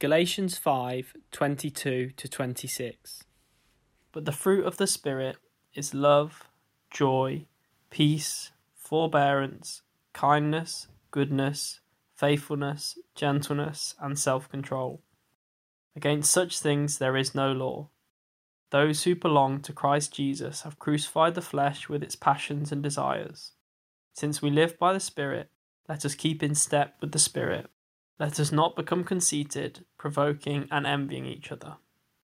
Galatians 5:22-26. But the fruit of the Spirit is love, joy, peace, forbearance, kindness, goodness, faithfulness, gentleness, and self-control. Against such things there is no law. Those who belong to Christ Jesus have crucified the flesh with its passions and desires. Since we live by the Spirit, let us keep in step with the Spirit. Let us not become conceited, provoking and envying each other.